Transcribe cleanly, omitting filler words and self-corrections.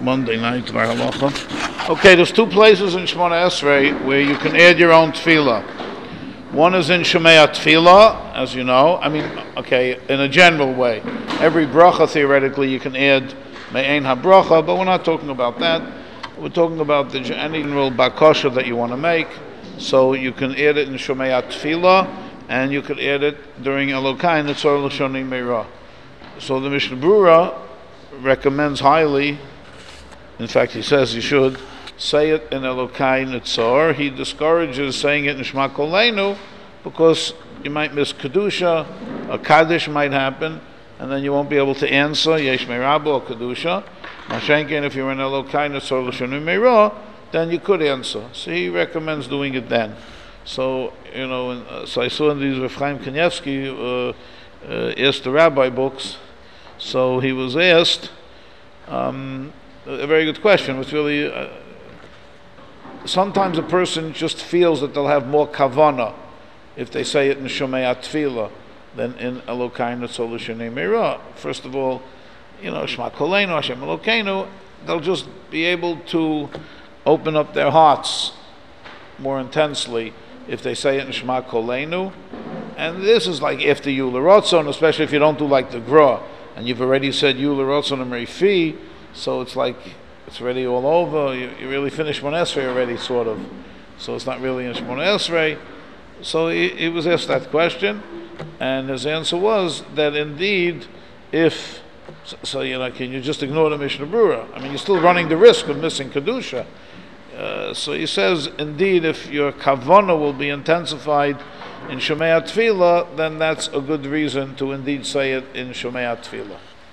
Monday night, Halacha. Okay, there's two places in Shemona Esrei where you can add your own tefillah. One is in Shemei Tefillah, as you know. I mean, okay, in a general way. Every bracha, theoretically, you can add Me'ein HaBracha, but we're not talking about that. We're talking about any general bakasha that you want to make. So you can add it in Shemei Tefillah, and you can add it during Elokai Nitzor L'Shoni Meirah. So the Mishnah Brura recommends highly, in fact he says you should, say it in Elokai Nitzor. He discourages saying it in Shema Koleinu because you might miss Kedusha, a Kaddish might happen, and then you won't be able to answer Yesh Meirabu or Kedusha. Mashenkin, if you're in Elokai Nitzor L'Shoni Meirah, then you could answer. So he recommends doing it then. So, you know, so I saw in these Rav Chaim Kanievsky asked the rabbi books. So he was asked a very good question, which really sometimes a person just feels that they'll have more kavana if they say it in Shomei Tefillah than in Elokai Nitzor L'Shoni Meirah. First of all, you know, Shema Koleinu, Hashem Elokeinu, they'll just be able to open up their hearts more intensely if they say it in Shema Koleinu. And this is like after Yula Rotzon, especially if you don't do like the Gra, and you've already said Yula Rotzon and Merifi, so it's like it's already all over. You really finished Shemona Esrei already, sort of. So it's not really in Shemona Esrei. So he was asked that question, and his answer was that indeed, if so, you know, can you just ignore the Mishnah Brura? I mean, you're still running the risk of missing Kedusha. So he says, indeed, if your kavanah will be intensified in Shomei Tefillah, then that's a good reason to indeed say it in Shomei Tefillah.